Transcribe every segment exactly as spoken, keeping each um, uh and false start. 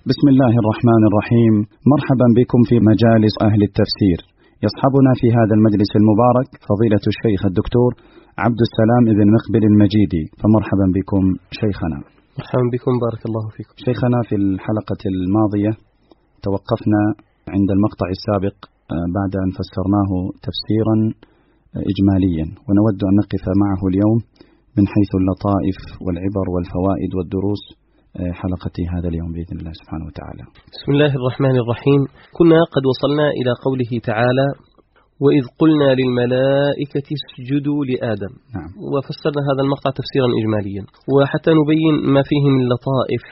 بسم الله الرحمن الرحيم. مرحبا بكم في مجالس أهل التفسير. يصحبنا في هذا المجلس المبارك فضيلة الشيخ الدكتور عبد السلام بن مقبل المجيدي، فمرحبا بكم شيخنا. مرحبا بكم، بارك الله فيكم. شيخنا، في الحلقة الماضية توقفنا عند المقطع السابق بعد أن فسرناه تفسيرا إجماليا، ونود أن نقف معه اليوم من حيث اللطائف والعبر والفوائد والدروس حلقة هذا اليوم بإذن الله سبحانه وتعالى. بسم الله الرحمن الرحيم. كنا قد وصلنا إلى قوله تعالى: وإذ قلنا للملائكة اسجدوا لآدم. نعم. وفسرنا هذا المقطع تفسيرا إجماليا، وحتى نبين ما فيه من لطائف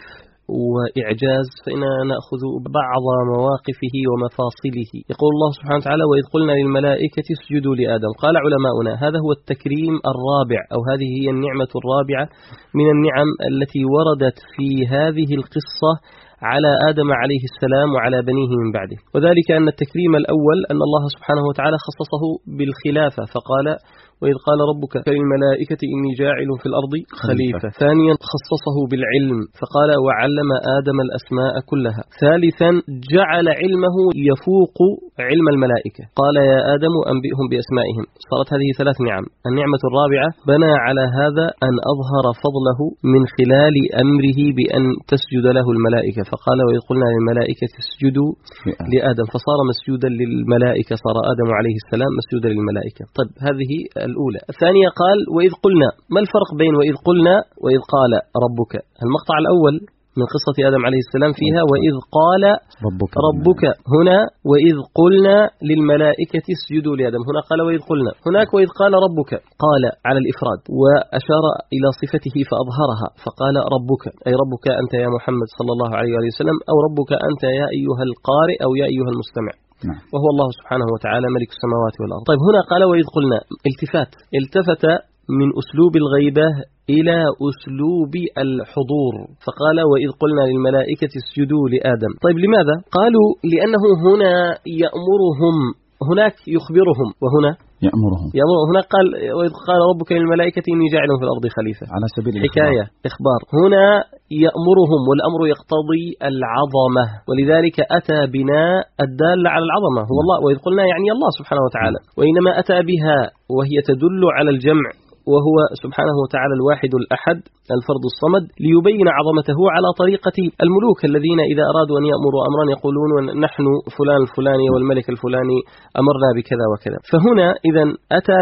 وإعجاز فإننا نأخذ بعض مواقفه ومفاصله. يقول الله سبحانه وتعالى: وإذ قلنا للملائكة اسجدوا لآدم. قال علماؤنا هذا هو التكريم الرابع، أو هذه هي النعمة الرابعة من النعم التي وردت في هذه القصة على آدم عليه السلام وعلى بنيه من بعده. وذلك أن التكريم الأول أن الله سبحانه وتعالى خصصه بالخلافة، فقال: وإذ قال ربك للملائكة إني جاعل في الأرض خليفة. ثانيا خصصه بالعلم، فقال: وعلم آدم الأسماء كلها. ثالثا جعل علمه يفوق علم الملائكة، قال: يا آدم أنبئهم بأسمائهم. صارت هذه ثلاث نعم. النعمة الرابعة بنى على هذا أن أظهر فضله من خلال أمره بأن تسجد له الملائكة، فقال: وإذ قلنا للملائكة اسجدوا لآدم، فصار مسجودا للملائكة، صار آدم عليه السلام مسجودا للملائكة. طيب، هذه الأولى. الثانية قال: وإذ قلنا. ما الفرق بين وإذ قلنا وإذ قال ربك؟ المقطع الأول من قصة آدم عليه السلام فيها وإذ قال ربك, ربك. هنا وإذ قلنا للملائكة اسجدوا لآدم. هنا قال وإذ قلنا. هناك وإذ قال ربك، قال على الإفراد وأشار إلى صفته فأظهرها، فقال ربك، أي ربك أنت يا محمد صلى الله عليه وسلم، أو ربك أنت يا أيها القارئ أو يا أيها المستمع. نعم. وهو الله سبحانه وتعالى ملك السماوات والأرض. طيب، هنا قال وإذ قلنا، التفات، التفت من أسلوب الغيبة إلى أسلوب الحضور، فقال وإذ قلنا للملائكة اسجدوا لآدم. طيب، لماذا؟ قالوا لأنه هنا يأمرهم، هناك يخبرهم، وهنا يأمرهم. يأمرهم. هناك قال وإذ قال ربك للملائكة إني جاعل في الأرض خليفة، على سبيل حكاية إخبار. هنا يأمرهم، والأمر يقتضي العظمة، ولذلك أتى بناء الدال على العظمة هو الله. وإذ قلنا يعني الله سبحانه وتعالى، وإنما أتى بها وهي تدل على الجمع، وهو سبحانه وتعالى الواحد الأحد الفرد الصمد، ليبين عظمته على طريقة الملوك الذين إذا أرادوا أن يأمروا أمرا يقولون نحن فلان الفلاني والملك الفلاني أمرنا بكذا وكذا. فهنا إذن أتى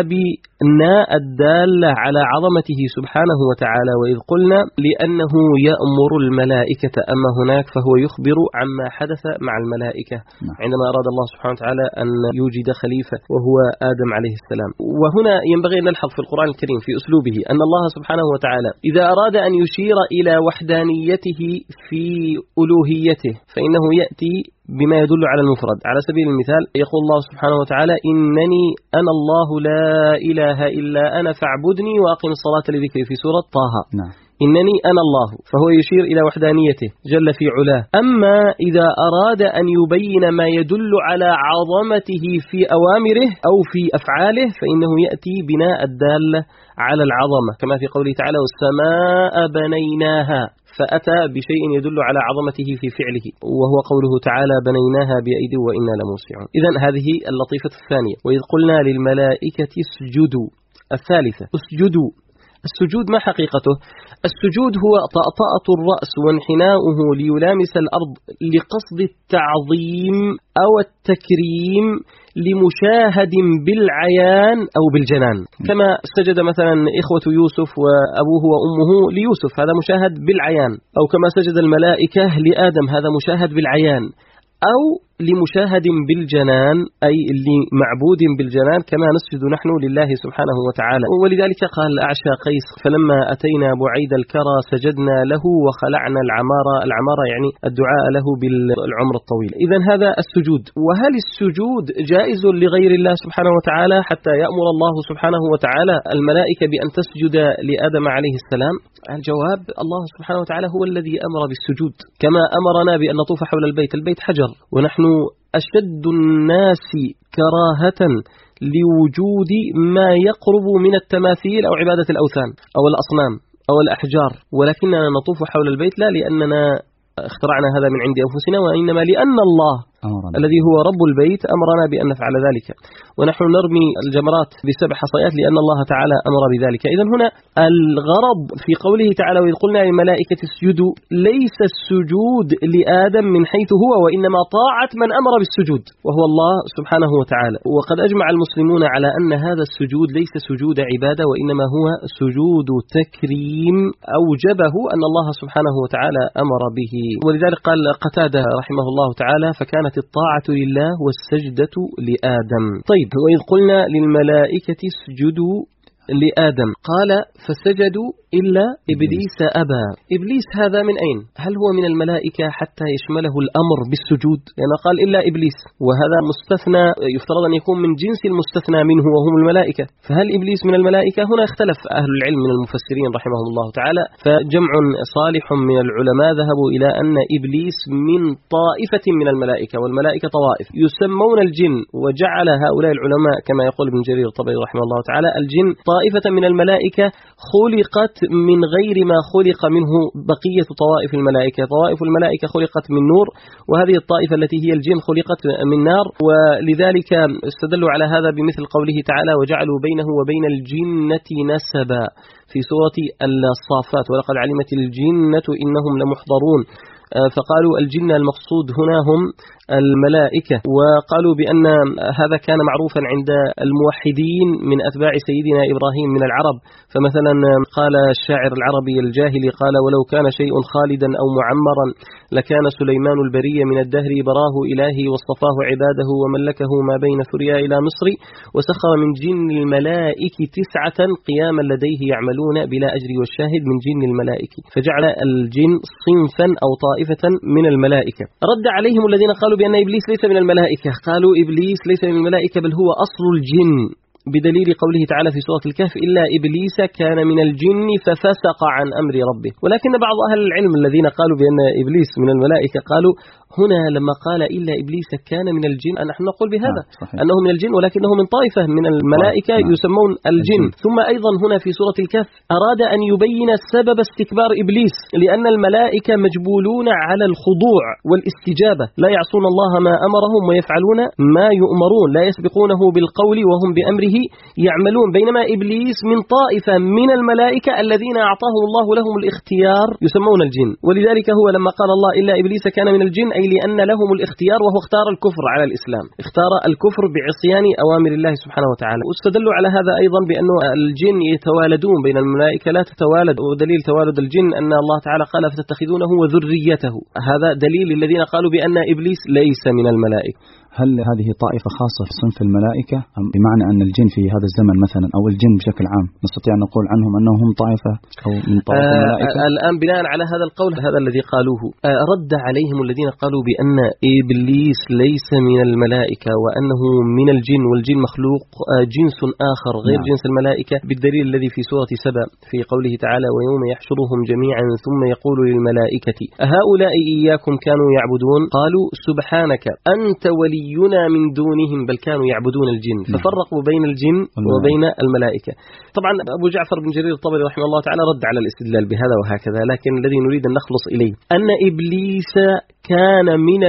بناء الدالة على عظمته سبحانه وتعالى وإذ قلنا، لأنه يأمر الملائكة. أما هناك فهو يخبر عما حدث مع الملائكة عندما أراد الله سبحانه وتعالى أن يوجد خليفة وهو آدم عليه السلام. وهنا ينبغي أن نلحظ في القرآن الكريم في أسلوبه أن الله سبحانه وتعالى إذا أراد أن يشير إلى وحدانيته في ألوهيته فإنه يأتي بما يدل على المفرد. على سبيل المثال يقول الله سبحانه وتعالى: إنني أنا الله لا إله إلا أنا فاعبدني وأقم الصلاة لذكري، في سورة طه. نعم. إنني أنا الله، فهو يشير إلى وحدانيته جل في علاه. أما إذا أراد أن يبين ما يدل على عظمته في أوامره أو في أفعاله فإنه يأتي بناء الدالة على العظمة، كما في قوله تعالى: والسماء بنيناها، فأتى بشيء يدل على عظمته في فعله، وهو قوله تعالى: بنيناها بأيدي وإنا لموسعون. إذن هذه اللطيفة الثانية. وإذ قلنا للملائكة اسجدوا. الثالثة اسجدوا. السجود ما حقيقته؟ السجود هو طأطأة الرأس وانحناؤه ليلامس الأرض لقصد التعظيم أو التكريم لمشاهد بالعيان أو بالجنان، كما سجد مثلا إخوة يوسف وأبوه وأمه ليوسف، هذا مشاهد بالعيان، أو كما سجد الملائكة لآدم، هذا مشاهد بالعيان، أو لمشاهد بالجنان أي لمعبود بالجنان كما نسجد نحن لله سبحانه وتعالى. ولذلك قال أعشى قيس: فلما أتينا بعيد الكرى سجدنا له وخلعنا العمارة. العمارة يعني الدعاء له بالعمر الطويل. إذن هذا السجود. وهل السجود جائز لغير الله سبحانه وتعالى حتى يأمر الله سبحانه وتعالى الملائكة بأن تسجد لآدم عليه السلام؟ الجواب: الله سبحانه وتعالى هو الذي أمر بالسجود، كما أمرنا بأن نطوف حول البيت. البيت حجر، ونحن أشد الناس كراهة لوجود ما يقرب من التماثيل أو عبادة الأوثان أو الأصنام أو الأحجار، ولكننا نطوف حول البيت لا لأننا اخترعنا هذا من عند أنفسنا، وإنما لأن الله أمرنا. الذي هو رب البيت أمرنا بأن نفعل ذلك، ونحن نرمي الجمرات بسبع حصيات لأن الله تعالى أمر بذلك. إذن هنا الغرض في قوله تعالى وإذ قلنا للملائكة اسجدوا ليس السجود لآدم من حيث هو، وإنما طاعة من أمر بالسجود وهو الله سبحانه وتعالى. وقد أجمع المسلمون على أن هذا السجود ليس سجود عبادة، وإنما هو سجود تكريم أوجبه أن الله سبحانه وتعالى أمر به. ولذلك قال قتادة رحمه الله تعالى فكانت الطاعة لله والسجدة لآدم. طيب، وإذ قلنا للملائكة اسجدوا لآدم قال فسجدوا إلا إبليس أبى. إبليس هذا من أين؟ هل هو من الملائكة حتى يشمله الأمر بالسجود؟ لأنه قال إلا إبليس، وهذا مستثنى يفترض أن يكون من جنس المستثنى منه وهم الملائكة، فهل إبليس من الملائكة؟ هنا اختلف أهل العلم من المفسرين رحمهم الله تعالى، فجمع صالح من العلماء ذهبوا إلى أن إبليس من طائفة من الملائكة، والملائكة طوائف يسمون الجن، وجعل هؤلاء العلماء كما يقول ابن جرير الطبري رحمه الله تعالى الجن طائفة من الملائكة خلقت من غير ما خلق منه بقية طوائف الملائكة. طوائف الملائكة خلقت من نور، وهذه الطائفة التي هي الجن خلقت من نار، ولذلك استدلوا على هذا بمثل قوله تعالى وجعلوا بينه وبين الجنة نسبا في سورة الصافات ولقد علمت الجنة إنهم لمحضرون، فقالوا الجن المقصود هنا هم الملائكة، وقالوا بأن هذا كان معروفا عند الموحدين من أتباع سيدنا إبراهيم من العرب. فمثلا قال الشاعر العربي الجاهلي قال ولو كان شيء خالدا أو معمرا لكان سليمان البرية من الدهر براه إلهي واصطفاه عباده وملكه ما بين ثريا إلى مصر وسخر من جن الملائك تسعة قياما لديه يعملون بلا أجر والشاهد من جن الملائك، فجعل الجن صنفا أو طائفة من الملائكة. رد عليهم الذين قالوا بأن إبليس ليس من الملائكة، قالوا إبليس ليس من الملائكة بل هو أصل الجن، بدليل قوله تعالى في سورة الكهف إلا إبليس كان من الجن ففسق عن أمر ربه. ولكن بعض أهل العلم الذين قالوا بأن إبليس من الملائكة قالوا هنا لما قال إلا إبليس كان من الجن نحن نقول بهذا آه أنه من الجن، ولكنه من طائفة من الملائكة آه يسمون الجن. الجن. ثم أيضا هنا في سورة الكهف أراد أن يبين سبب استكبار إبليس، لأن الملائكة مجبولون على الخضوع والاستجابة، لا يعصون الله ما أمرهم ويفعلون ما يؤمرون، لا يسبقونه بالقول وهم بأمره يعملون، بينما إبليس من طائفة من الملائكة الذين أعطاهم الله لهم الاختيار يسمون الجن. ولذلك هو لما قال الله إلا إبليس كان من الجن أي لأن لهم الاختيار، وهو اختار الكفر على الإسلام، اختار الكفر بعصيان أوامر الله سبحانه وتعالى. واستدلوا على هذا أيضا بأنه الجن يتوالدون بين الملائكة لا تتوالد، ودليل توالد الجن أن الله تعالى قال فتتخذونه وذريته، هذا دليل الذين قالوا بأن إبليس ليس من الملائكة. هل هذه طائفة خاصة في صنف الملائكة أم بمعنى أن الجن في هذا الزمن مثلا أو الجن بشكل عام نستطيع أن نقول عنهم أنهم طائفة أو من طائفة آه الملائكة؟ الآن بناء على هذا القول هذا الذي قالوه آه رد عليهم الذين قالوا بأن إبليس ليس من الملائكة وأنه من الجن، والجن مخلوق آه جنس آخر غير نعم. جنس الملائكة، بالدليل الذي في سورة سبأ في قوله تعالى ويوم يحشرهم جميعا ثم يقول للملائكة أهؤلاء إياكم كانوا يعبدون قالوا سبحانك أنت ولي من دونهم بل كانوا يعبدون الجن، ففرقوا بين الجن وبين الملائكة. طبعا أبو جعفر بن جرير الطبري رحمه الله تعالى رد على الاستدلال بهذا وهكذا، لكن الذي نريد أن نخلص إليه أن إبليس كان من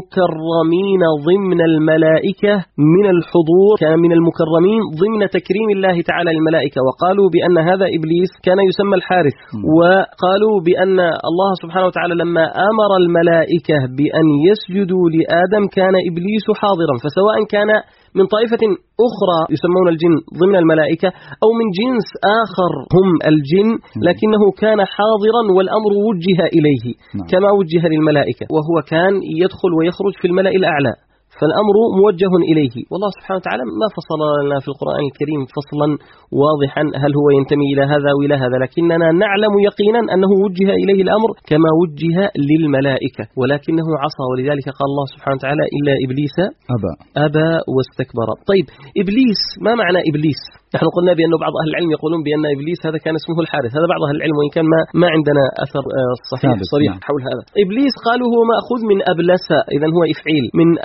المكرمين ضمن الملائكة من الحضور، كان من المكرمين ضمن تكريم الله تعالى للملائكة، وقالوا بأن هذا إبليس كان يسمى الحارث، وقالوا بأن الله سبحانه وتعالى لما أمر الملائكة بأن يسجدوا لآدم كان إبليس حاضرا، فسواء كان من طائفة أخرى يسمون الجن ضمن الملائكة أو من جنس آخر هم الجن، لكنه كان حاضرا والأمر وجه إليه كما وجه للملائكة، وهو كان يدخل ويخرج في الملأ الأعلى، فالأمر موجه إليه. والله سبحانه وتعالى ما فصل لنا في القرآن الكريم فصلا واضحا هل هو ينتمي إلى هذا أو إلى هذا، لكننا نعلم يقينا أنه وجه إليه الأمر كما وجه للملائكة، ولكنه عصى، ولذلك قال الله سبحانه وتعالى إلا إبليس أبى أبى واستكبر. طيب إبليس ما معنى إبليس؟ نحن قلنا بأن بعض أهل العلم يقولون بأن إبليس هذا كان اسمه الحارث، هذا بعض أهل العلم وإن كان ما ما عندنا أثر صحيح صريح حول هذا. إبليس قالوا هو مأخوذ من أبلس، إذن هو إفعيل من أبلس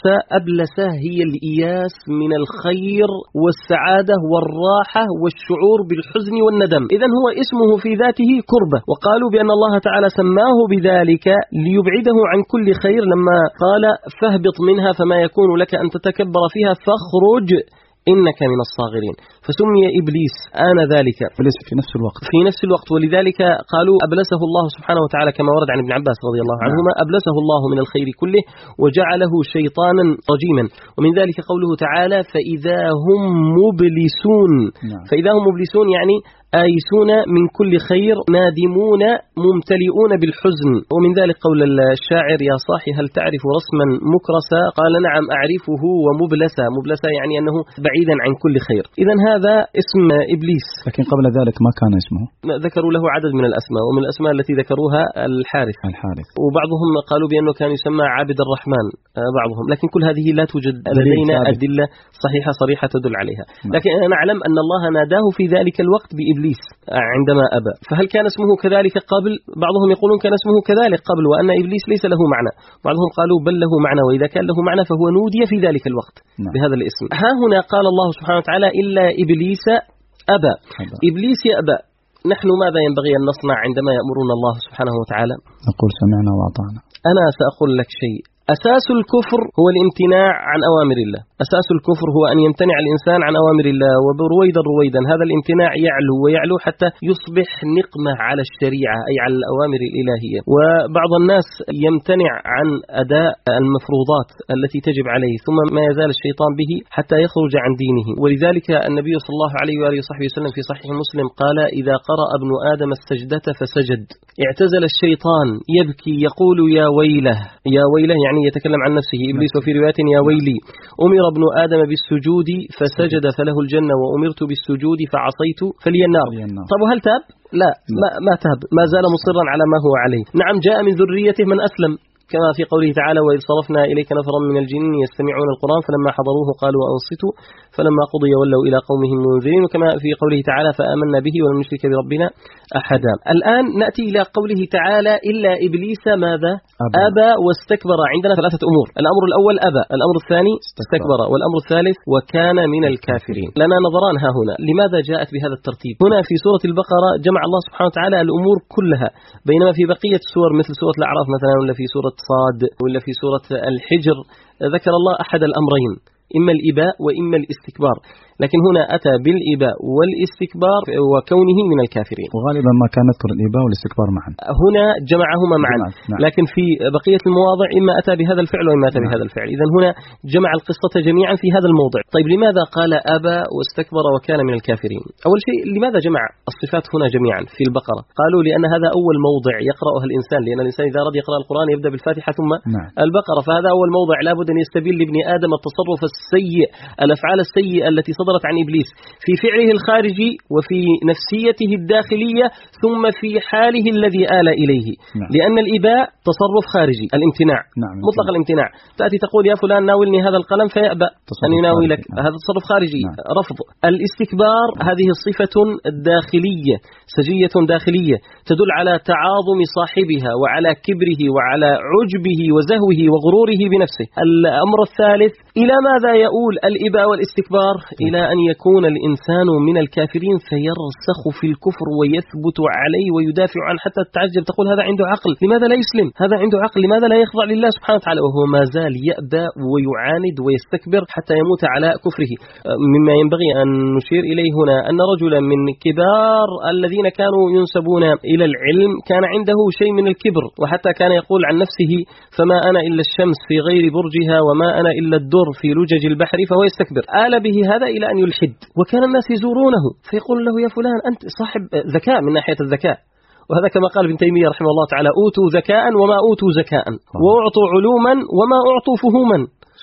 أبلسة. أبلسة هي الإياس من الخير والسعادة والراحة والشعور بالحزن والندم. إذن هو اسمه في ذاته كربة، وقالوا بأن الله تعالى سماه بذلك ليبعده عن كل خير لما قال فاهبط منها فما يكون لك أن تتكبر فيها فاخرج إنك من الصاغرين، فسمي إبليس آن ذلك إبليس في نفس الوقت في نفس الوقت ولذلك قالوا أبلسه الله سبحانه وتعالى كما ورد عن ابن عباس رضي الله عنهما أبلسه الله من الخير كله وجعله شيطانا رجيما. ومن ذلك قوله تعالى فإذا هم مبلسون. فإذا هم مبلسون يعني آيسون من كل خير نادمون ممتلئون بالحزن. ومن ذلك قول الشاعر يا صاحي هل تعرف رسما مكرسا قال نعم أعرفه ومبلسا. مبلسا يعني أنه بعيدا عن كل خير. إذن هذا اسم إبليس. لكن قبل ذلك ما كان اسمه، ذكروا له عدد من الأسماء، ومن الأسماء التي ذكروها الحارث الحارث وبعضهم قالوا بأنه كان يسمى عابد الرحمن بعضهم، لكن كل هذه لا توجد لدينا أدلة صحيحة صريحة تدل عليها. لكن نعلم أن الله ناداه في ذلك الوقت بإبليس عندما أبى. فهل كان اسمه كذلك قبل؟ بعضهم يقولون كان اسمه كذلك قبل وأن إبليس ليس له معنى، بعضهم قالوا بل له معنى، وإذا كان له معنى فهو نودي في ذلك الوقت نعم. بهذا الاسم. ها هنا قال الله سبحانه وتعالى إلا إبليس أبى. أبا. إبليس يأبى. نحن ماذا ينبغي أن نصنع عندما يأمرنا الله سبحانه وتعالى؟ نقول سمعنا وأطعنا. أنا سأقول لك شيء. أساس الكفر هو الامتناع عن أوامر الله. أساس الكفر هو أن يمتنع الإنسان عن أوامر الله، وبرويدا رويدا هذا الامتناع يعلو ويعلو حتى يصبح نقمة على الشريعة أي على الأوامر الإلهية. وبعض الناس يمتنع عن أداء المفروضات التي تجب عليه ثم ما يزال الشيطان به حتى يخرج عن دينه. ولذلك النبي صلى الله عليه وآله وصحبه وسلم في صحيح مسلم قال إذا قرأ ابن آدم السجدة فسجد اعتزل الشيطان يبكي يقول يا ويله. يا ويله يعني يتكلم عن نفسه. إبليس وفي رواية يا ويلي. أمر ابن آدم بالسجود فسجد فله الجنة وأمرت بالسجود فعصيت فلي النار. طب وهل تاب؟ لا ما, ما تاب، ما زال مصرا على ما هو عليه. نعم جاء من ذريته من أسلم كما في قوله تعالى وإذ صرفنا إليك نفرا من الجن يستمعون القرآن فلما حضروه قالوا أنصتوا فلما قضي ولوا إلى قومهم منذرين، وكما في قوله تعالى فآمنا به ولم نشرك بربنا أحدا. الآن نأتي إلى قوله تعالى إلا إبليس ماذا؟ أبى, أبى واستكبر. عندنا ثلاثة أمور. الأمر الأول أبى، الأمر الثاني استكبر، والأمر الثالث وكان من الكافرين. لنا نظران ها هنا. لماذا جاءت بهذا الترتيب؟ هنا في سورة البقرة جمع الله سبحانه وتعالى الأمور كلها، بينما في بقية السور مثل سورة الأعراف مثلا ولا في سورة صاد ولا في سورة الحجر ذكر الله أحد الأمرين إما الإباء وإما الاستكبار، لكن هنا أتى بالإباء والاستكبار وكونه من الكافرين. وغالبا ما كان يذكر الإباء والاستكبار معا، هنا جمعهما معا. نعم. لكن في بقية المواضع إما أتى بهذا الفعل وإما أتى نعم. بهذا الفعل. إذن هنا جمع القصة جميعا في هذا الموضع. طيب لماذا قال أبى واستكبر وكان من الكافرين؟ أول شيء لماذا جمع الصفات هنا جميعا في البقرة؟ قالوا لأن هذا أول موضع يقرأها الإنسان، لأن الإنسان إذا أراد يقرأ القرآن يبدأ بالفاتحة ثم نعم. البقرة، فهذا أول موضع لابد أن يستبين لابن آدم التصرف السيء، الأفعال السيئة التي صدرت عن إبليس في فعله الخارجي وفي نفسيته الداخلية ثم في حاله الذي آل إليه. نعم. لأن الإباء تصرف خارجي، الامتناع نعم. مطلق الامتناع. تأتي تقول يا فلان ناولني هذا القلم فيأبى أن يناولك، نعم. هذا تصرف خارجي نعم. رفض. الاستكبار نعم. هذه صفة داخلية سجية داخلية تدل على تعاظم صاحبها وعلى كبره وعلى عجبه وزهوه وغروره بنفسه. الأمر الثالث إلى ماذا يؤول الإباء والاستكبار؟ إلى أن يكون الإنسان من الكافرين فيرسخ في الكفر ويثبت عليه ويدافع عنه حتى تعجب تقول هذا عنده عقل، لماذا لا يسلم؟ هذا عنده عقل، لماذا لا يخضع لله سبحانه وتعالى؟ وهو ما زال يأبى ويعاند ويستكبر حتى يموت على كفره. مما ينبغي أن نشير إليه هنا أن رجلا من كبار الذين كانوا ينسبون إلى العلم كان عنده شيء من الكبر، وحتى كان يقول عن نفسه فما أنا إلا الشمس في غير برجها وما أنا إلا الدر في لجج البحر، فهو يستكبر. آل به هذا إلى أن يلحد، وكان الناس يزورونه فيقول له يا فلان أنت صاحب ذكاء من ناحية الذكاء، وهذا كما قال ابن تيمية رحمه الله تعالى أوتوا ذكاء وما أوتوا زكاء وأعطوا علوما وما أعطوا فهوما.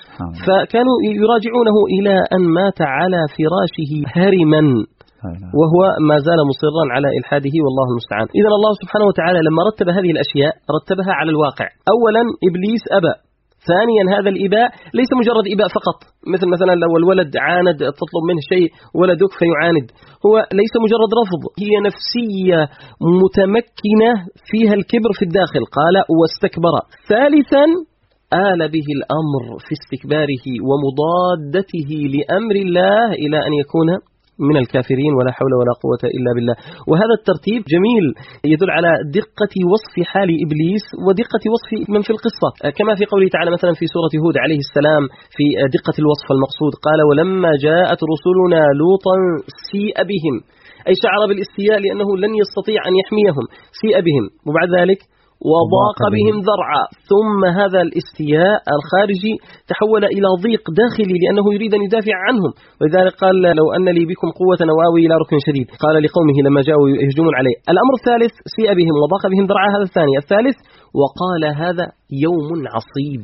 فكانوا يراجعونه إلى أن مات على فراشه هرما وهو ما زال مصرا على إلحاده والله المستعان. إذن الله سبحانه وتعالى لما رتب هذه الأشياء رتبها على الواقع. أولا إبليس أبى، ثانيا هذا الإباء ليس مجرد إباء فقط، مثل مثلا لو الولد عاند تطلب منه شيء ولدك فيعاند، هو ليس مجرد رفض، هي نفسية متمكنة فيها الكبر في الداخل. قال واستكبر. ثالثا آل به الأمر في استكباره ومضادته لأمر الله إلى أن يكون من الكافرين، ولا حول ولا قوة إلا بالله. وهذا الترتيب جميل يدل على دقة وصف حال إبليس ودقة وصف من في القصة، كما في قوله تعالى مثلا في سورة هود عليه السلام في دقة الوصف المقصود قال: ولما جاءت رسلنا لوطا سيء بهم، أي شعر بالاستياء لأنه لن يستطيع أن يحميهم، سيء بهم، وبعد ذلك وضاق بهم ذرعا، ثم هذا الاستياء الخارجي تحول إلى ضيق داخلي لأنه يريد أن يدافع عنهم، ولذلك قال: لو أن لي بكم قوة وآوي إلى ركن شديد. قال لقومه لما جاءوا يهجمون عليه. الأمر الثالث سيء بهم وضاق بهم ذرعا، هذا الثاني. الثالث وقال هذا يوم عصيب،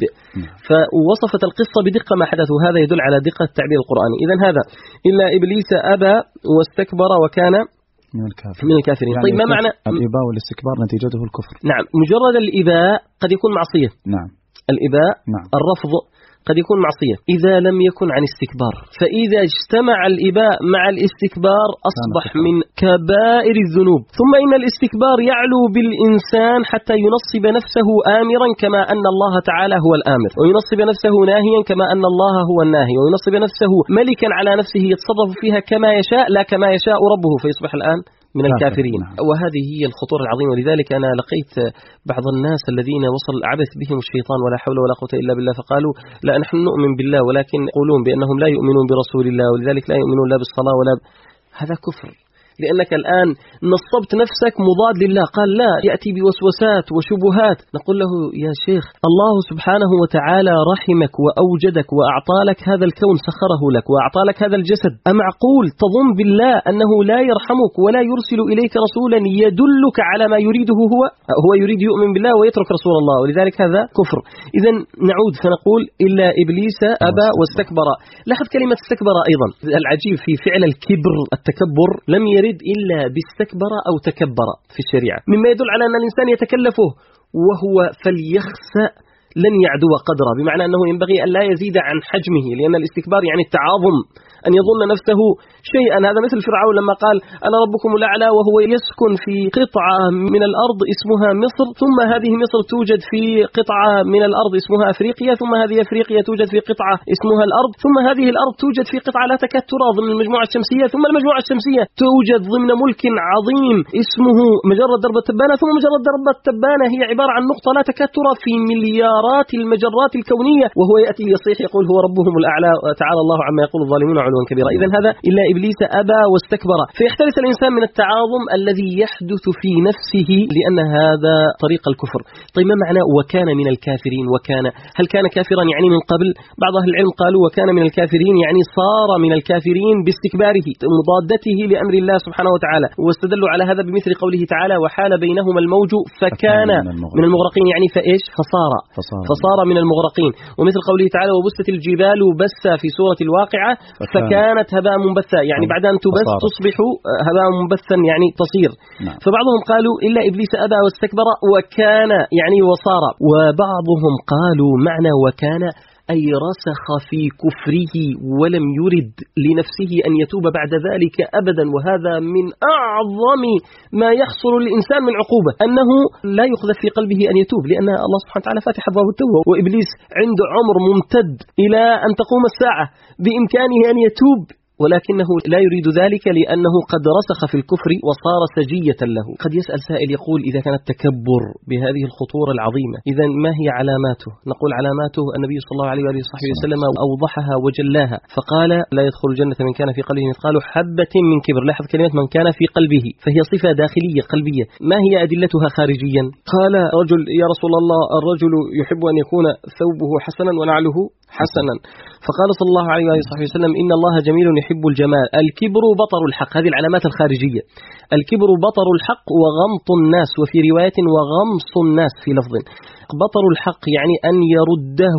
فوصفت القصة بدقة ما حدث، وهذا يدل على دقة التعبير القرآني. إذن هذا إلا إبليس أبى واستكبر وكان من الكافرين, من الكافرين. يعني طيب ما معنى الإباء والاستكبار نتيجته الكفر؟ نعم، مجرد الإباء قد يكون معصية. نعم، الإباء نعم. الرفض قد يكون معصية إذا لم يكن عن استكبار، فإذا اجتمع الإباء مع الاستكبار أصبح من كبائر الذنوب. ثم إن الاستكبار يعلو بالإنسان حتى ينصب نفسه آمرا كما أن الله تعالى هو الآمر، وينصب نفسه ناهيا كما أن الله هو الناهي، وينصب نفسه ملكا على نفسه يتصرف فيها كما يشاء لا كما يشاء ربه، فيصبح الآن من الكافرين. وهذه هي الخطورة العظيمة. ولذلك أنا لقيت بعض الناس الذين وصل عبث بهم الشيطان ولا حول ولا قوة إلا بالله، فقالوا لا نحن نؤمن بالله ولكن يقولون بأنهم لا يؤمنون برسول الله، ولذلك لا يؤمنون لا بالصلاة ولا ب... هذا كفر، لأنك الآن نصبت نفسك مضاد لله. قال لا، يأتي بوسوسات وشبهات. نقول له يا شيخ الله سبحانه وتعالى رحمك وأوجدك وأعطى لك هذا الكون، سخره لك وأعطى لك هذا الجسد، أمعقول تظن بالله أنه لا يرحمك ولا يرسل إليك رسولا يدلك على ما يريده هو؟ هو يريد يؤمن بالله ويترك رسول الله، ولذلك هذا كفر. إذا نعود فنقول إلا إبليس أبى واستكبر. لاحظ كلمة استكبر أيضا، العجيب في فعل الكبر التكبر لم يرد إلا باستكبر أو تكبر في الشريعة، مما يدل على أن الإنسان يتكلفه، وهو فليخسأ لن يعدو قدره، بمعنى أنه ينبغي أن لا يزيد عن حجمه، لأن الاستكبار يعني التعاظم، أن يظن نفسه شيئا. هذا مثل فرعون لما قال أنا ربكم الأعلى وهو يسكن في قطعة من الأرض اسمها مصر، ثم هذه مصر توجد في قطعة من الأرض اسمها أفريقيا، ثم هذه أفريقيا توجد في قطعة اسمها الأرض، ثم هذه الأرض توجد في قطعة لا تكاد ترى ضمن المجموعة الشمسية، ثم المجموعة الشمسية توجد ضمن ملك عظيم اسمه مجرة درب التبانة، ثم مجرة درب التبانة هي عبارة عن نقطة لا تكاد ترى في مليارات المجرات الكونية، وهو يأتي يصيح يقول هو ربهم الأعلى، تعالى الله عما يقول الظالمون علوا كبيرا. إذن هذا إلا إبليس أبى واستكبر، فيحترس الإنسان من التعاظم الذي يحدث في نفسه، لأن هذا طريق الكفر. طيب ما معنى وكان من الكافرين؟ وكان هل كان كافرا يعني من قبل؟ بعض أهل العلم قالوا وكان من الكافرين يعني صار من الكافرين باستكباره مضادته لأمر الله سبحانه وتعالى، واستدلوا على هذا بمثل قوله تعالى وحال بينهما الموج فكان من المغرقين، يعني فإيش؟ فصار فصار, فصار من المغرقين. ومثل قوله تعالى وبست الجبال بسا في سورة الواقعة فكانت هباء منبثا، يعني بعد أن تبث تصبح هباء منبثا يعني تصير. نعم. فبعضهم قالوا إلا إبليس أبى واستكبر وكان يعني وصار، وبعضهم قالوا معنى وكان أي رسخ في كفره ولم يرد لنفسه أن يتوب بعد ذلك أبدا. وهذا من أعظم ما يحصل للإنسان من عقوبة، أنه لا يقذف في قلبه أن يتوب، لأن الله سبحانه وتعالى فاتح أبواب التوبة، وإبليس عنده عمر ممتد إلى أن تقوم الساعة، بإمكانه أن يتوب، ولكنه لا يريد ذلك لأنه قد رسخ في الكفر وصار سجية له. قد يسأل سائل يقول إذا كان التكبر بهذه الخطورة العظيمة إذا ما هي علاماته؟ نقول علاماته النبي صلى الله عليه وآله وصحبه وسلم أوضحها وجلاها، فقال لا يدخل الجنة من كان في قلبه مثقال حبة من كبر. لاحظ كلمة من كان في قلبه، فهي صفة داخلية قلبية. ما هي أدلتها خارجيا؟ قال رجل يا رسول الله الرجل يحب أن يكون ثوبه حسنا ونعله حسنا، فقال صلى الله عليه وآله وسلم إن الله جميل يحب الجمال. الكبر بطر الحق، هذه العلامات الخارجية. الكبر بطر الحق وغمط الناس، وفي رواية وغمص الناس في لفظ. بطر الحق يعني أن يرده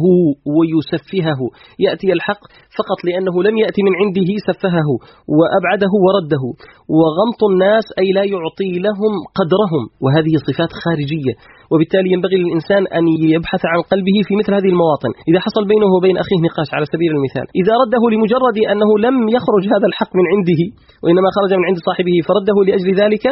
ويسفهه، يأتي الحق فقط لأنه لم يأتي من عنده سفهه وأبعده ورده. وغمط الناس أي لا يعطي لهم قدرهم، وهذه صفات خارجية. وبالتالي ينبغي للإنسان أن يبحث عن قلبه في مثل هذه المواطن. إذا حصل بينه وبين أخيه نقاش على سبيل المثال، إذا رده لمجرد أنه لم يخرج هذا الحق من عنده وإنما خرج من عند صاحبه فرده لأجل ذلك،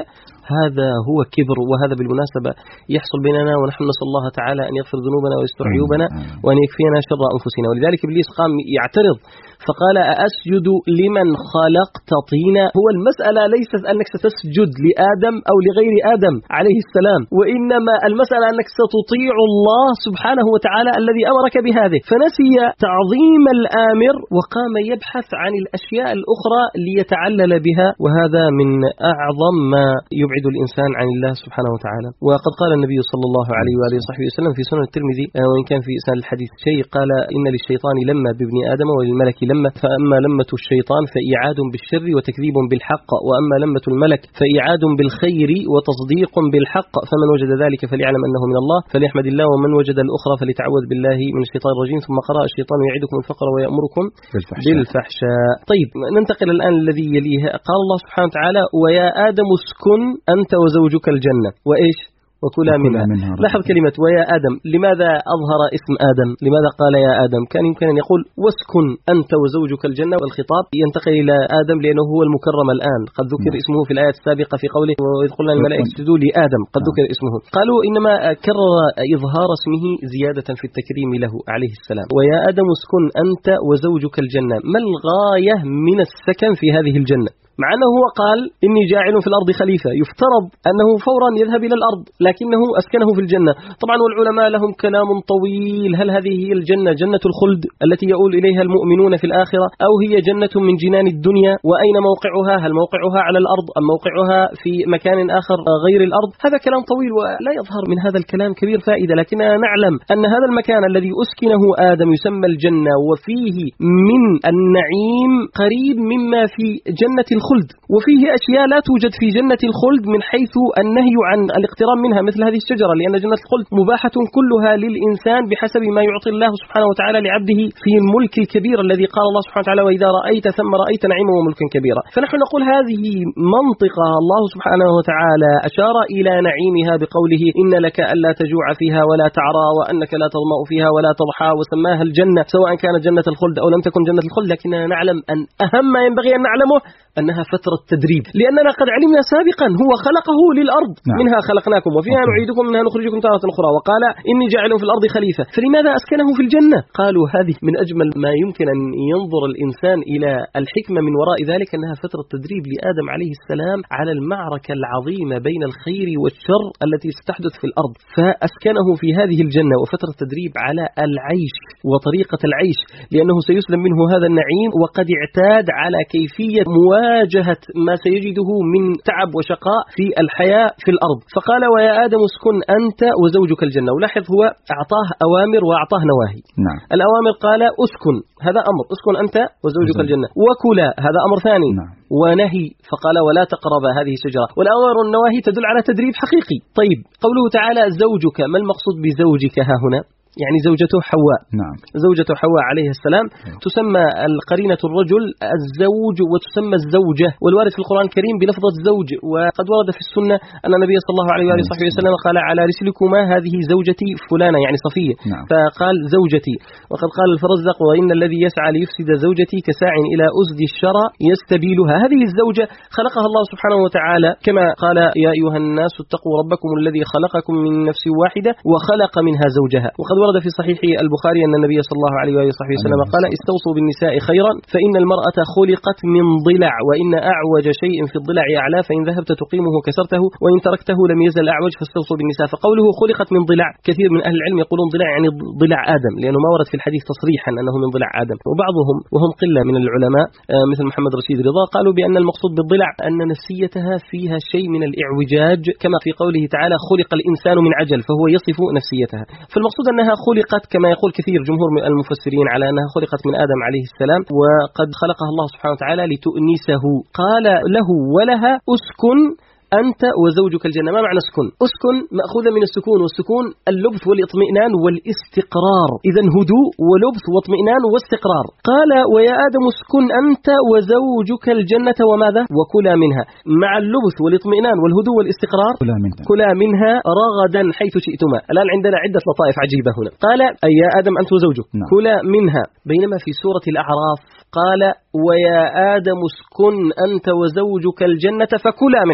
هذا هو كبر. وهذا بالمناسبة يحصل بيننا، ونحن نسأل الله تعالى أن يغفر ذنوبنا ويستر عيوبنا وأن يكفينا شر أنفسنا. ولذلك إبليس قام يعترض فقال: أأسجد لمن خلقت طينا؟ هو المسألة ليست أنك ستسجد لآدم أو لغير آدم عليه السلام، وإنما المسألة أنك ستطيع الله سبحانه وتعالى الذي أمرك بهذه. فنسي تعظيم الآمر وقام يبحث عن الأشياء الأخرى ليتعلل بها، وهذا من أعظم ما يبعد الإنسان عن الله سبحانه وتعالى. وقد قال النبي صلى الله عليه وآله وصحبه وسلم في سنن الترمذي، وإن كان في إسناد الحديث شيء، قال: إن للشيطان لما بابن آدم وللملك لما، فأما لمة الشيطان فإيعاد بالشر وتكذيب بالحق، وأما لمة الملك فإيعاد بالخير وتصديق بالحق، فمن وجد ذلك فليعلم أنه من الله فليحمد الله، ومن وجد الأخرى فليتعوذ بالله من الشيطان الرجيم. ثم قرأ: الشيطان يعدكم الفقر ويأمركم بالفحشاء. بالفحشاء. طيب، ننتقل الآن الذي يليه. قال الله سبحانه وتعالى: ويا آدم اسكن أنت وزوجك الجنة وإيش؟ وكلا منها. منها لاحظ كلمة ويا آدم، لماذا أظهر اسم آدم؟ لماذا قال يا آدم؟ كان يمكن أن يقول واسكن أنت وزوجك الجنة، والخطاب ينتقل إلى آدم لأنه هو المكرم الآن. قد ذكر نعم. اسمه في الآية السابقة في قوله: وإذ قلنا للملائكة اسجدوا لآدم، قد نعم. ذكر اسمه. قالوا إنما كرر إظهار اسمه زيادة في التكريم له عليه السلام. ويا آدم اسكن أنت وزوجك الجنة. ما الغاية من السكن في هذه الجنة؟ مع أنه هو قال: إني جاعل في الأرض خليفة، يفترض أنه فورا يذهب إلى الأرض، لكنه أسكنه في الجنة. طبعا والعلماء لهم كلام طويل، هل هذه هي الجنة جنة الخلد التي يؤول إليها المؤمنون في الآخرة، أو هي جنة من جنان الدنيا؟ وأين موقعها؟ هل موقعها على الأرض أم موقعها في مكان آخر غير الأرض؟ هذا كلام طويل ولا يظهر من هذا الكلام كبير فائدة، لكننا نعلم أن هذا المكان الذي أسكنه آدم يسمى الجنة، وفيه من النعيم قريب مما في جنة الخلد، وفيه أشياء لا توجد في جنة الخلد من حيث النهي عن الاقتراب منها، مثل هذه الشجرة، لأن جنة الخلد مباحة كلها للإنسان بحسب ما يعطي الله سبحانه وتعالى لعبده في الملك الكبير الذي قال الله سبحانه وتعالى: وإذا رأيت ثم رأيت نعيما وملكا كبيرا. فنحن نقول هذه منطقة الله سبحانه وتعالى أشار إلى نعيمها بقوله: إن لك ألا تجوع فيها ولا تعرى وأنك لا تظمأ فيها ولا تضحى، وسماها الجنة سواء كانت جنة الخلد أو لم تكن جنة الخلد. لكننا نعلم أن أهم ما ينبغي أن نعلمه أنها فترة تدريب، لأننا قد علمنا سابقا هو خلقه للأرض، نعم. منها خلقناكم وفيها نعيدكم منها نخرجكم تارة أخرى، وقال: إني جاعل في الأرض خليفة. فلماذا أسكنه في الجنة؟ قالوا هذه من أجمل ما يمكن أن ينظر الإنسان إلى الحكمة من وراء ذلك، أنها فترة تدريب لآدم عليه السلام على المعركة العظيمة بين الخير والشر التي ستحدث في الأرض، فأسكنه في هذه الجنة، وفترة تدريب على العيش وطريقة العيش، لأنه سيسلم منه هذا النعيم وقد اعتاد على كيفية مواجهة ما سيجده من تعب وشقاء في الحياة في الأرض. فقال: ويا آدم اسكن أنت وزوجك الجنة. ولاحظ هو أعطاه أوامر وأعطاه نواهي. نعم. الأوامر قال: اسكن، هذا أمر، اسكن أنت وزوجك الجنة. وكلا، هذا أمر ثاني. نعم. ونهي، فقال: ولا تقرب هذه الشجرة. والأوامر والنواهي تدل على تدريب حقيقي. طيب، قوله تعالى زوجك، ما المقصود بزوجك ها هنا؟ يعني زوجته حواء. نعم. زوجته حواء عليه السلام. نعم. تسمى القرينة الرجل الزوج وتسمى الزوجة، والوارد في القرآن الكريم بلفظة زوج. وقد ورد في السنة أن النبي صلى الله عليه وآله وصحبه وسلم قال: على رسلكما هذه زوجتي فلانة، يعني صفية. نعم. فقال زوجتي. وقد قال الفرزدق: وإن الذي يسعى ليفسد زوجتي كساع إلى أسد الشرى يستبيلها. هذه الزوجة خلقها الله سبحانه وتعالى، كما قال: يا أيها الناس اتقوا ربكم الذي خلقكم من نفس واحدة وخلق منها زوجها. وقد ورد في صحيح البخاري أن النبي صلى الله عليه وآله وسلم قال: استوصوا بالنساء خيرا فإن المرأة خلقت من ضلع، وإن أعوج شيء في الضلع أعلى، فإن ذهبت تقيمه كسرته وإن تركته لم يزل أعوج، فاستوصوا بالنساء. فقوله خلقت من ضلع، كثير من أهل العلم يقولون ضلع يعني ضلع آدم، لأنه ما ورد في الحديث تصريحا أنه من ضلع آدم. وبعضهم وهم قلة من العلماء مثل محمد رشيد رضا قالوا بأن المقصود بالضلع أن نفسيتها فيها شيء من الإعوجاج، كما في قوله تعالى: خلق الإنسان من عجل، فهو يصف نفسيتها. فالمقصود أنها خلقت كما يقول كثير جمهور من المفسرين على أنها خلقت من آدم عليه السلام، وقد خلقها الله سبحانه وتعالى لتؤنسه. قال له ولها اسكن أنت وزوجك الجنة. ما معنى اسكن؟ اسكن مأخوذة من السكون، والسكون اللبث والاطمئنان والاستقرار، إذا هدوء ولبث واطمئنان واستقرار. قال: ويا آدم اسكن أنت وزوجك الجنة وماذا؟ وكلا منها. مع اللبث والاطمئنان والهدوء والاستقرار كلا منها, كلا منها رغدا حيث شئتما. الآن عندنا عدة لطائف عجيبة هنا. قال: أي يا آدم أنت وزوجك نعم. كلا منها، بينما في سورة الأعراف قال: ويا آدم اسكن أنت وزوجك الجنة فكلا من حيث شئتما.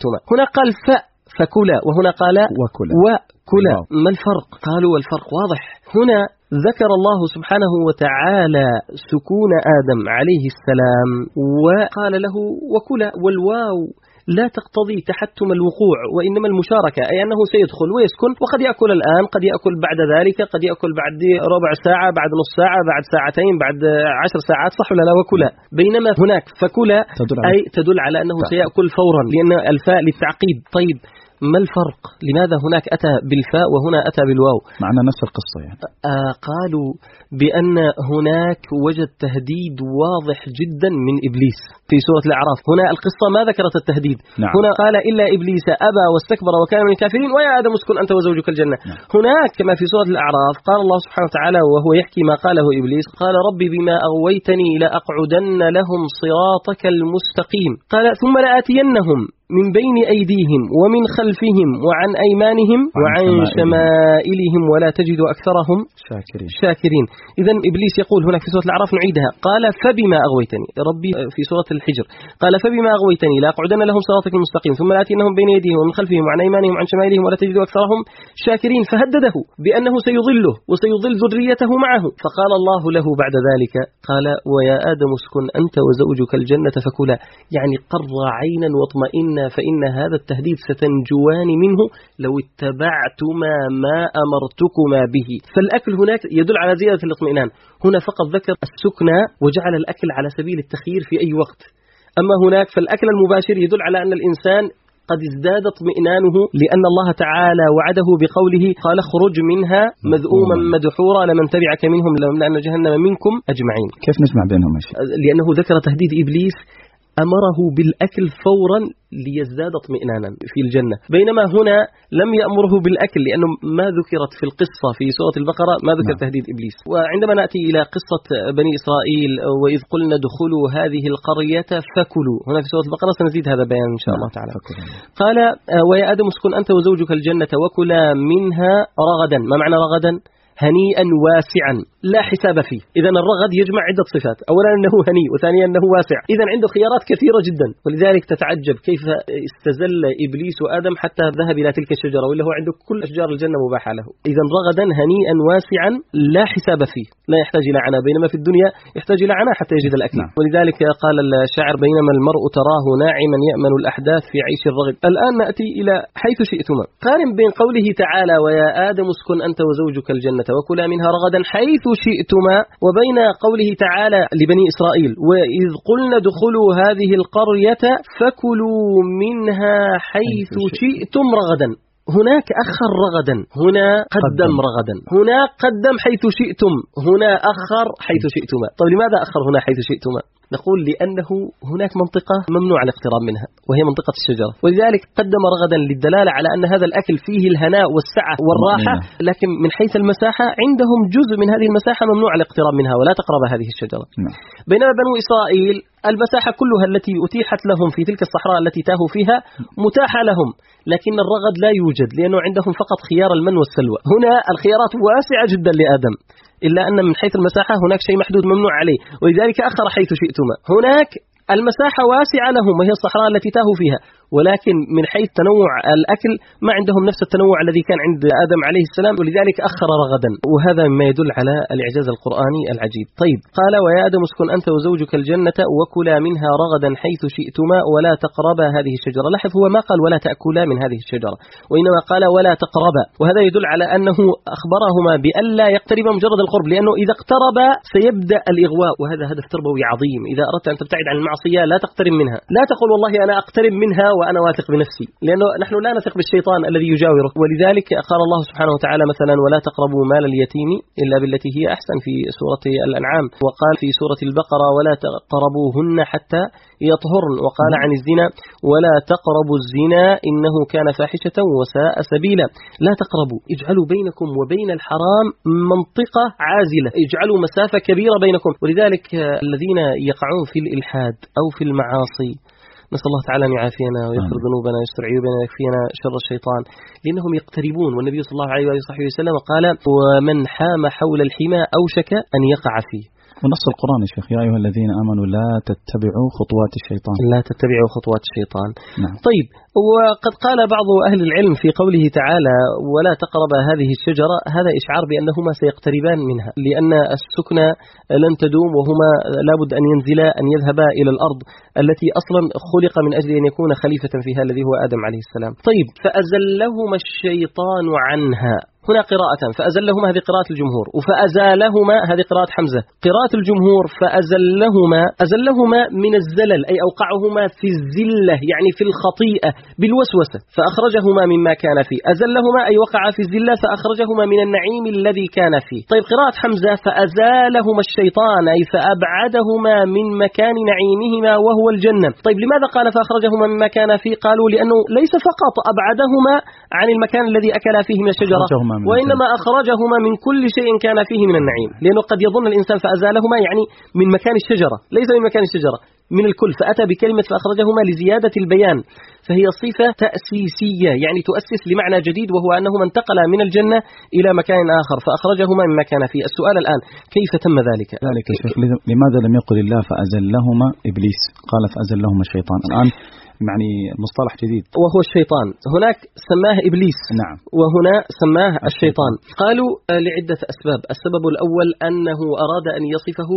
شئتما. هنا قال ف فكلا، وهنا قال وكلا وكلا. ما الفرق؟ قالوا والفرق واضح. هنا ذكر الله سبحانه وتعالى سكون آدم عليه السلام وقال له وكلا، والواو لا تقتضي تحتم الوقوع وإنما المشاركة، أي أنه سيدخل ويسكن، وقد يأكل الآن، قد يأكل بعد ذلك، قد يأكل بعد ربع ساعة، بعد نص ساعة، بعد ساعتين، بعد عشر ساعات، صح ولا لا؟ وكلا. بينما هناك فكلا أي تدل على أنه سيأكل فورا، لأن الفاء للتعقيب. طيب ما الفرق؟ لماذا هناك أتى بالفاء وهنا أتى بالواو؟ معنا نفس القصة يعني. آه قالوا بأن هناك وجد تهديد واضح جدا من إبليس في سورة الأعراف. هنا القصة ما ذكرت التهديد. نعم. هنا قال إلا إبليس أبى واستكبر وكان من الكافرين ويا آدم اسكن أنت وزوجك الجنة. نعم. هناك كما في سورة الأعراف قال الله سبحانه وتعالى وهو يحكي ما قاله إبليس، قال ربي بما أغويتني لأقعدن لهم صراطك المستقيم، قال ثم لآتينهم من بين أيديهم ومن خلفهم وعن أيمانهم وعن شمائلهم ولا تجد أكثرهم شاكرين. شاكرين. إذن إبليس يقول هناك في سورة الأعراف، نعيدها، قال فبما أغويتني، ربي في سورة الحجر قال فبما أغويتني لأقعدن لهم صراطك المستقيم ثم لآتينهم بين أيديهم ومن خلفهم وعن أيمانهم وعن شمائلهم ولا تجد أكثرهم شاكرين، فهدده بأنه سيضله وسيضل ذريته معه. فقال الله له بعد ذلك قال ويا آدم اسكن أنت وزوجك الجنة فكلا، يعني قر عينا واطمئن فإن هذا التهديد ستنجوان منه لو اتبعتما ما أمرتكما به. فالأكل هناك يدل على زيادة الاطمئنان، هنا فقط ذكر السكنى وجعل الأكل على سبيل التخيير في أي وقت. أما هناك فالأكل المباشر يدل على أن الإنسان قد ازداد اطمئنانه، لأن الله تعالى وعده بقوله قال اخرج منها مذءوما مدحورا لمن تبعك منهم لأن جهنم منكم أجمعين. كيف نجمع بينهم؟ لأنه ذكر تهديد إبليس أمره بالأكل فورا ليزداد اطمئنانا في الجنة، بينما هنا لم يأمره بالأكل لأنه ما ذكرت في القصة في سورة البقرة، ما ذكر نعم. تهديد إبليس. وعندما نأتي إلى قصة بني إسرائيل وإذ قلنا ادخلوا هذه القرية فكلوا، هنا في سورة البقرة سنزيد هذا بيان إن شاء الله تعالى. قال ويا آدم اسكن أنت وزوجك الجنة وكلا منها رغدا. ما معنى رغدا؟ هنيئا واسعا لا حساب فيه. إذن الرغد يجمع عدة صفات، أولا أنه هنيء، وثانيا أنه واسع. إذن عنده خيارات كثيرة جدا، ولذلك تتعجب كيف استزل إبليس وآدم حتى ذهب إلى تلك الشجرة، وإلا هو عنده كل أشجار الجنة مباحة له. إذن رغدا هنيئا واسعا لا حساب فيه، لا يحتاج إلى عناء، بينما في الدنيا يحتاج إلى عناء حتى يجد الأكل. نعم. ولذلك قال الشاعر بينما المرء تراه ناعما يأمن الأحداث في عيش الرغد. الآن نأتي إلى حيث شئتما. قارن بين قوله تعالى ويا آدم اسكن أنت وزوجك الجنة وكلا منها رغدا حيث شئتما، وبين قوله تعالى لبني إسرائيل وإذ قلنا ادخلوا هذه القرية فكلوا منها حيث شئتم رغدا. هناك أخر رغدا، هنا قدم رغدا، هنا قدم حيث شئتم، هنا أخر حيث شئتما. طيب لماذا أخر هنا حيث شئتما؟ نقول لأنه هناك منطقة ممنوع الاقتراب منها وهي منطقة الشجرة، ولذلك قدم رغدا للدلالة على أن هذا الأكل فيه الهناء والسعة والراحة، لكن من حيث المساحة عندهم جزء من هذه المساحة ممنوع الاقتراب منها ولا تقرب هذه الشجرة. بينما بنو إسرائيل المساحة كلها التي أتيحت لهم في تلك الصحراء التي تاهوا فيها متاحة لهم، لكن الرغد لا يوجد لأنه عندهم فقط خيار المن والسلوى. هنا الخيارات واسعة جدا لآدم، إلا أن من حيث المساحة هناك شيء محدود ممنوع عليه، ولذلك أخر حيث شئتما. هناك المساحة واسعة لهم وهي الصحراء التي تاهوا فيها، ولكن من حيث تنوع الأكل ما عندهم نفس التنوع الذي كان عند آدم عليه السلام، ولذلك أخر رغدا، وهذا ما يدل على الإعجاز القرآني العجيب. طيب قال ويا آدم اسكن أنت وزوجك الجنة وكلا منها رغدا حيث شئتما ولا تقربا هذه الشجرة. لاحظ هو ما قال ولا تأكلا من هذه الشجرة، وإنما قال ولا تقربا، وهذا يدل على أنه أخبرهما بألا يقتربا مجرد القرب، لأنه إذا اقتربا سيبدأ الإغواء، وهذا هدف تربوي عظيم. إذا أردت أن تبتعد عن المعصية لا تقترب منها، لا تقول والله أنا أقترب منها وأنا واثق بنفسي، لأنه نحن لا نثق بالشيطان الذي يجاوره. ولذلك قال الله سبحانه وتعالى مثلا ولا تقربوا مال اليتيم إلا بالتي هي أحسن في سورة الأنعام، وقال في سورة البقرة ولا تقربوهن حتى يطهرن، وقال عن الزنا ولا تقربوا الزنا إنه كان فاحشة وساء سبيلا. لا تقربوا، اجعلوا بينكم وبين الحرام منطقة عازلة، اجعلوا مسافة كبيرة بينكم. ولذلك الذين يقعون في الإلحاد أو في المعاصي نسأل الله تعالى أن يعافينا ويغفر ذنوبنا ويستر عيوبنا ويكفينا شر الشيطان، لأنهم يقتربون، والنبي صلى الله عليه وصحبه وسلم قال ومن حام حول الحمى أوشك أن يقع فيه. ونص القرآن يا شيخ: يا أيها الذين آمنوا لا تتبعوا خطوات الشيطان. لا تتبعوا خطوات الشيطان. نعم. طيب، وقد قال بعض أهل العلم في قوله تعالى: ولا تقرب هذه الشجرة، هذا إشعار بأنهما سيقتربان منها، لأن السكن لن تدوم، وهما لابد أن ينزلا أن يذهبا إلى الأرض التي أصلا خلق من أجل أن يكون خليفة فيها الذي هو آدم عليه السلام. طيب، فأزلهما الشيطان عنها. هنا قراءة فأزلهما، هذه قراءة الجمهور، وفأزالهما هذه قراءة حمزة. قراءة الجمهور فأزلهما، أزلهما من الزلل، أي أوقعهما في الزلة، يعني في الخطيئة بالوسوسة، فأخرجهما مما كان فيه. أزلهما أي وقع في الزلة فأخرجهما من النعيم الذي كان فيه. طيب، قراءة حمزة فأزالهما الشيطان، أي فأبعدهما من مكان نعيمهما وهو الجنة. طيب، لماذا قال فأخرجهما مما كان فيه؟ قالوا لأنه ليس فقط أبعدهما عن المكان الذي أكل فيه من الشجرة، وإنما أخرجهما من كل شيء كان فيه من النعيم، لأنه قد يظن الإنسان فأزالهما يعني من مكان الشجرة، ليس من مكان الشجرة، من الكل، فأتى بكلمة فأخرجهما لزيادة البيان، فهي صفة تأسيسية، يعني تؤسس لمعنى جديد، وهو أنهما انتقلا من الجنة إلى مكان آخر فأخرجهما مما كان فيه. السؤال الآن: كيف تم ذلك؟ ذلك يا شيخ، لماذا لم يقل الله فأزلهما إبليس، قال فأزلهما الشيطان؟ الآن يعني مصطلح جديد وهو الشيطان، هناك سماه إبليس، نعم، وهنا سماه الشيطان. قالوا لعدة أسباب. السبب الأول أنه أراد أن يصفه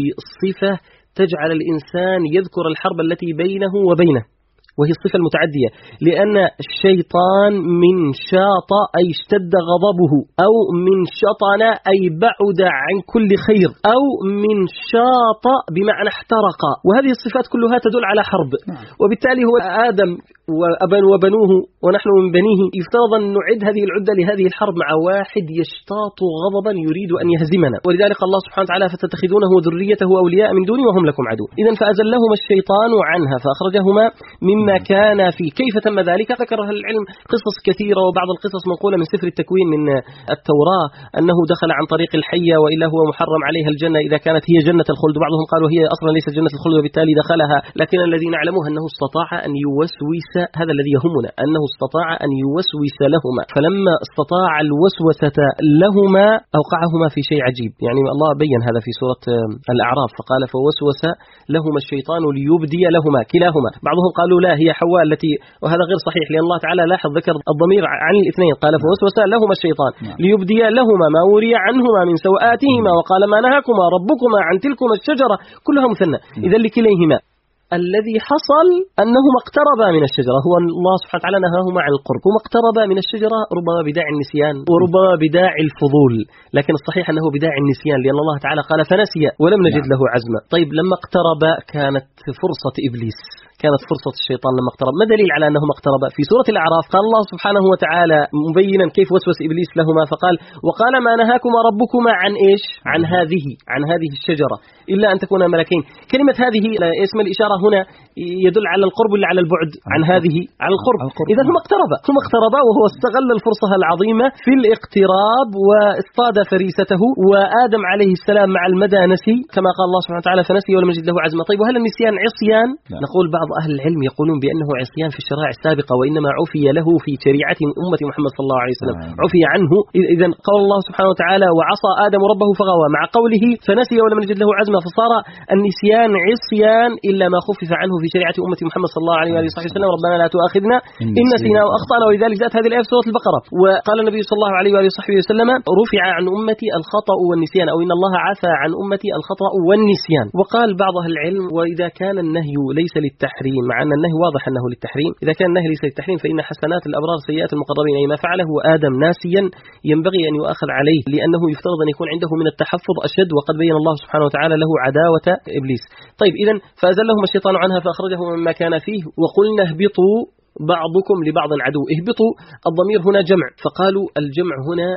بصفة تجعل الإنسان يذكر الحرب التي بينه وبينه، وهي الصفة المتعدية، لأن الشيطان من شاط أي اشتد غضبه، أو من شطن أي بعد عن كل خير، أو من شاط بمعنى احترق، وهذه الصفات كلها تدل على حرب. وبالتالي هو آدم وأبن وبنوه ونحن من بنيه، يفترض أن نعد هذه العدة لهذه الحرب مع واحد يشتاط غضبا يريد أن يهزمنا، ولذلك الله سبحانه وتعالى: فتتخذونه ذريته أولياء من دوني وهم لكم عدو. إذن فأزلهما الشيطان عنها فأخرجهما مما كان فيه. كيف تم ذلك؟ ذكر أهل العلم قصص كثيرة، وبعض القصص منقولة من سفر التكوين من التوراة، أنه دخل عن طريق الحية وإلا هو محرم عليها الجنة إذا كانت هي جنة الخلد، بعضهم قالوا هي أصلا ليست جنة الخلد وبالتالي دخلها، لكن الذي نعلمه أنه استطاع أن يوسوس، هذا الذي يهمنا، أنه استطاع أن يوسوس لهما، فلما استطاع الوسوسة لهما أوقعهما في شيء عجيب. يعني الله بين هذا في سورة الأعراف، فقال فوسوس لهما الشيطان ليبدي لهما كلاهما. بعضهم قالوا لا، هي حواء التي، وهذا غير صحيح، لأن الله تعالى لاحظ ذكر الضمير عن الاثنين، قال فوسوس لهما الشيطان ليبدي لهما ما وري عنهما من سوآتهما وقال ما نهاكما ربكما عن تلكما الشجرة، كلها مثنى، إذا لكليهما. الذي حصل أنهما اقتربا من الشجرة، هو الله سبحانه وتعالى نهاهما عن القرب، هما اقتربا من الشجرة ربما بداعي النسيان وربما بداعي الفضول، لكن الصحيح أنه بداعي النسيان، لأن الله تعالى قال فنسي ولم نجد له عزما. طيب، لما اقتربا كانت فرصة إبليس، كانت فرصة الشيطان لما اقترب. ما دليل على أنهما اقتربا؟ في سورة الأعراف قال الله سبحانه وتعالى مبينا كيف وسوس إبليس لهما، فقال وقال ما نهاكما ربكما عن إيش؟ عن هذه عن هذه الشجرة إلا أن تكونا ملكين. كلمة هذه اسم الإشارة هنا يدل على القرب ولا على البعد؟ عن هذه على القرب. إذا هم اقتربا هم اقتربا وهو استغل الفرصة العظيمة في الاقتراب واصطاد فريسته، وآدم عليه السلام مع المدى نسي كما قال الله سبحانه وتعالى فنسي ولم يجد له عزما. طيب، وهل النسيان عصيان؟ لا. نقول بعض أهل العلم يقولون بأنه عصيان في الشرائع السابقة، وإنما عفي له في شريعة أمة محمد صلى الله عليه وسلم، عفي عنه. إذا قال الله سبحانه وتعالى وعصى آدم ربه فغوى، مع قوله فنسي ولم يجد له عزما، فصار النسيان عصيان إلا ما خفف عنه في شريعة أمة محمد صلى الله عليه وسلم، ربنا لا تؤاخذنا إن نسينا وأخطأنا. ولذلك جاءت هذه الآية في سورة البقرة، وقال النبي صلى الله عليه وسلم رفع عن أمتي الخطأ والنسيان، أو إن الله عفى عن أمتي الخطأ والنسيان. وقال بعض أهل العلم وإذا كان النهي ليس للتحريم، مع أن النهي واضح أنه للتحريم، إذا كان النهي ليس للتحريم فإن حسنات الأبرار سيئات المقربين، أي ما فعله آدم ناسيا ينبغي أن يؤاخذ عليه، لأنه يفترض أن يكون عنده من التحفظ أشد، وقد بين الله سبحانه وتعالى له عداوة إبليس. طيب، إذن فأزلهم الشيطان عنها فأخرجهم مما كان فيه وقلنا اهبطوا بعضكم لبعض عدو. اهبطوا الضمير هنا جمع، فقالوا الجمع هنا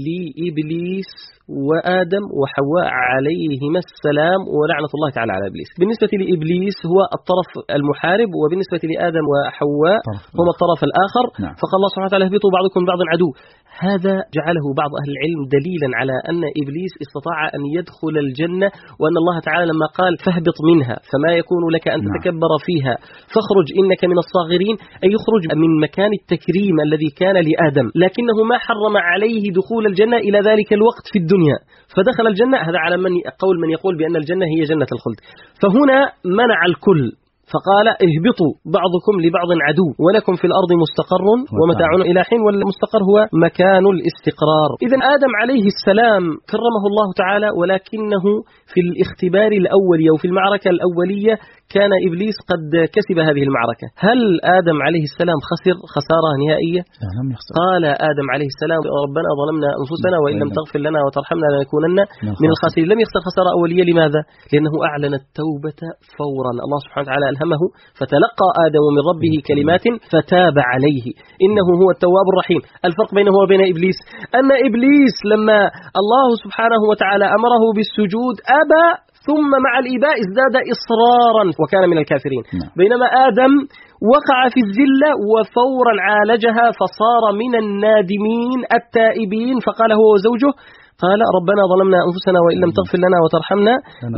لإبليس وآدم وحواء عليهما السلام ولعنة الله تعالى على إبليس. بالنسبة لإبليس هو الطرف المحارب، وبالنسبة لآدم وحواء هم الطرف الآخر. نعم. فقال الله سبحانه وتعالى اهبطوا بعضكم بعض عدو. هذا جعله بعض أهل العلم دليلا على أن إبليس استطاع أن يدخل الجنة، وأن الله تعالى لما قال فاهبط منها فما يكون لك أن تتكبر فيها فاخرج إنك من الصاغرين، أي يخرج من مكان التكريم الذي كان لآدم، لكنه ما حرم عليه دخول دخول الجنة إلى ذلك الوقت في الدنيا فدخل الجنة. هذا على من قول من يقول بأن الجنة هي جنة الخلد. فهنا منع الكل فقال اهبطوا بعضكم لبعض عدو ولكم في الأرض مستقر ومتاع إلى حين، والمستقر هو مكان الاستقرار. إذن آدم عليه السلام كرمه الله تعالى، ولكنه في الاختبار الأولي أو في المعركة الأولية كان إبليس قد كسب هذه المعركة. هل آدم عليه السلام خسر خسارة نهائية؟ قال آدم عليه السلام ربنا ظلمنا أنفسنا وإن لم تغفر لنا وترحمنا لنكونن من الخاسرين. لم يخسر خسارة أولية. لماذا؟ لأنه أعلن التوبة فورا. الله سبحانه وتعالى ألهمه فتلقى آدم من ربه كلمات فتاب عليه إنه هو التواب الرحيم. الفرق بينه وبين إبليس أن إبليس لما الله سبحانه وتعالى أمره بالسجود أبى، ثم مع الإباء ازداد إصرارا وكان من الكافرين. بينما آدم وقع في الذلة وفورا عالجها فصار من النادمين التائبين. فقال هو وزوجه قال ربنا ظلمنا أنفسنا وإن لم تغفر لنا وترحمنا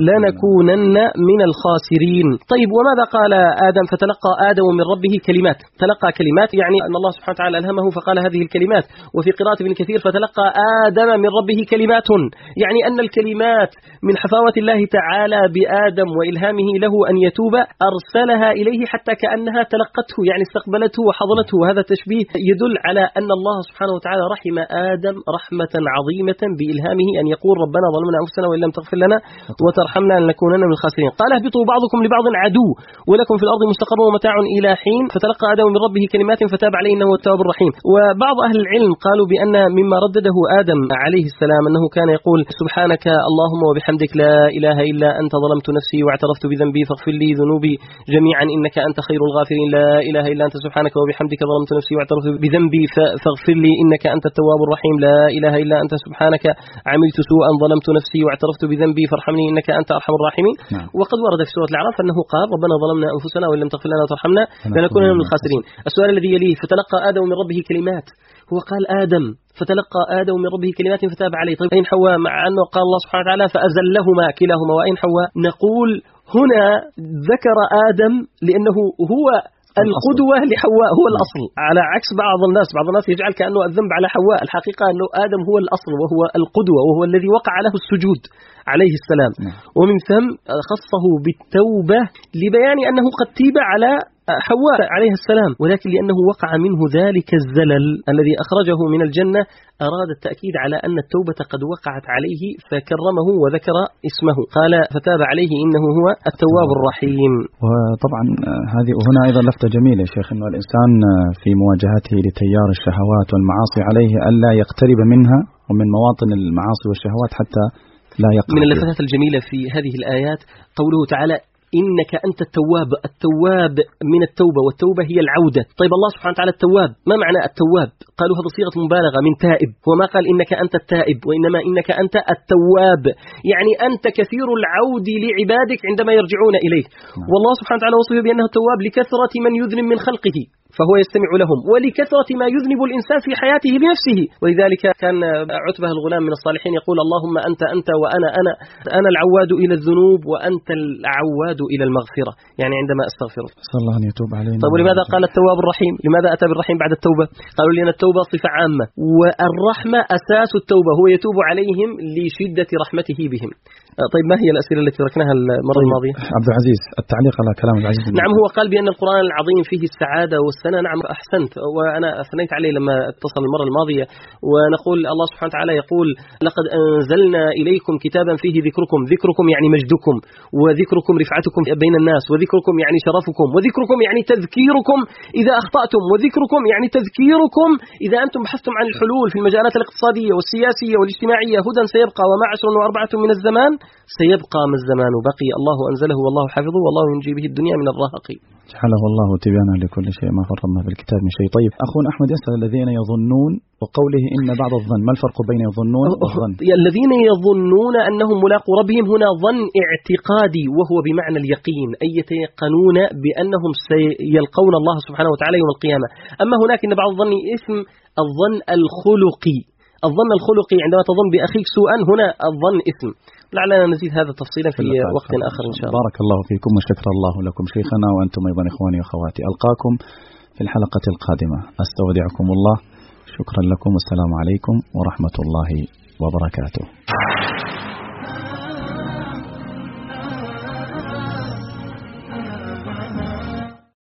لنكونن من الخاسرين. طيب وماذا قال آدم؟ فتلقى آدم من ربه كلمات. تلقى كلمات يعني أن الله سبحانه وتعالى ألهمه فقال هذه الكلمات. وفي قراءة ابن كثير فتلقى آدم من ربه كلمات، يعني أن الكلمات من حفاوة الله تعالى بآدم وإلهامه له أن يتوب أرسلها إليه حتى كأنها تلقته، يعني استقبلته وحضنته. وهذا تشبيه يدل على أن الله سبحانه وتعالى رحم آدم رحمة عظيمة بإلهامه أن يقول ربنا ظلمنا أنفسنا وإن لم تغفر لنا وترحمنا لنكونن من الخاسرين. قال اهبطوا بعضكم لبعض عدو ولكم في الأرض مستقر ومتاع إلى حين. فتلقى آدم من ربه كلمات فتاب عليه إنه التواب الرحيم. وبعض أهل العلم قالوا بأن مما ردده آدم عليه السلام أنه كان يقول سبحانك اللهم وبحمدك لا إله إلا أنت ظلمت نفسي واعترفت بذنبي فاغفر لي ذنوبي جميعا إنك أنت خير الغافرين. لا إله إلا أنت سبحانك وبحمدك ظلمت نفسي واعترفت بذنبي فاغفر لي إنك أنت التواب الرحيم. لا إله إلا أنت سبحانك عملت سوءا ظلمت نفسي واعترفت بذنبي فارحمني إنك أنت أرحم الراحمين. نعم. وقد ورد في سورة الأعراف أنه قال ربنا ظلمنا أنفسنا وإن لم تغفر لنا وترحمنا لنكونن من الخاسرين. السؤال الذي يليه فتلقى آدم من ربه كلمات، هو قال آدم فتلقى آدم من ربه كلمات فتاب عليه. طيب أين حواء؟ مع أنه قال الله سبحانه وتعالى فأزلهما كلاهما، وأين حواء؟ نقول هنا ذكر آدم لأنه هو القدوة لحواء، هو الأصل، على عكس بعض الناس. بعض الناس يجعل كأنه الذنب على حواء. الحقيقة أنه آدم هو الأصل وهو القدوة وهو الذي وقع له السجود عليه السلام. ومن ثم خصه بالتوبة لبيان أنه قد تيب على حواء عليه السلام، ولكن لأنه وقع منه ذلك الزلل الذي أخرجه من الجنة أراد التأكيد على أن التوبة قد وقعت عليه فكرمه وذكر اسمه. قال فتاب عليه إنه هو التواب الرحيم. وطبعا هذه وهنا أيضا لفتة جميلة يا شيخ، أنه الإنسان في مواجهته لتيار الشهوات والمعاصي عليه ألا يقترب منها ومن مواطن المعاصي والشهوات حتى لا يقع. من اللفتات الجميلة في هذه الآيات قوله تعالى إنك أنت التواب. التواب من التوبة، والتوبة هي العودة. طيب الله سبحانه وتعالى التواب، ما معنى التواب؟ قالوا هذا صيغة مبالغة من تائب، وما قال إنك أنت التائب وإنما إنك أنت التواب، يعني أنت كثير العود لعبادك عندما يرجعون إليه. والله سبحانه وتعالى وصفه بأنه التواب لكثرة من يذنب من خلقه فهو يستمع لهم، ولكثرة ما يذنب الإنسان في حياته بنفسه. ولذلك كان عتبة الغلام من الصالحين يقول اللهم أنت أنت وأنا أنا أنا العواد إلى الذنوب وأنت العواد إلى المغفرة، يعني عندما أستغفر صلى الله أن يتوب علينا. طيب ولماذا قال التواب الرحيم؟ لماذا أتى بالرحيم بعد التوبة؟ قالوا لأن التوبة صفة عامة والرحمة أساس التوبة، هو يتوب عليهم لشدة رحمته بهم. طيب ما هي الأسئلة التي تركناها المرة طيب الماضية؟ عبد العزيز التعليق على كلام عبد العزيز. نعم هو قال بأن القرآن العظيم فيه السعادة والسنة. نعم أحسنت، وأنا أثنيت عليه لما اتصل المرة الماضية. ونقول الله سبحانه وتعالى يقول لقد أنزلنا إليكم كتابا فيه ذكركم. ذكركم يعني مجدكم، وذكركم رفعتكم بين الناس، وذكركم يعني شرفكم، وذكركم يعني تذكيركم إذا أخطأتم، وذكركم يعني تذكيركم إذا أنتم بحثتم عن الحلول في المجالات الاقتصادية والسياسية والاجتماعية. هدى سيبقى وما عشر وأربعة من الزمان سيبقى ما الزمان بقي، الله أنزله والله حافظه والله ينجي به الدنيا من الرهق. جعله الله تبيانا لكل شيء ما فرطنا في الكتاب من شيء. طيب أخونا أحمد يسأل الذين يظنون وقوله إن بعض الظن، ما الفرق بين يظنون والظن؟ الذين يظنون أنهم ملاقوا ربهم هنا ظن اعتقادي وهو بمعنى اليقين، أي يتيقنون بأنهم سيلقون الله سبحانه وتعالى يوم القيامة. أما هناك إن بعض الظن اسم الظن الخلقي. الظن الخلقي عندما تظن بأخيك سوءا، هنا الظن اسم. لعلنا نزيد هذا تفصيلا في وقت آخر إن شاء الله. بارك الله فيكم وشكر الله لكم شيخنا، وأنتم أيضا إخواني وأخواتي. ألقاكم في الحلقة القادمة. أستودعكم الله. شكرا لكم والسلام عليكم ورحمة الله وبركاته.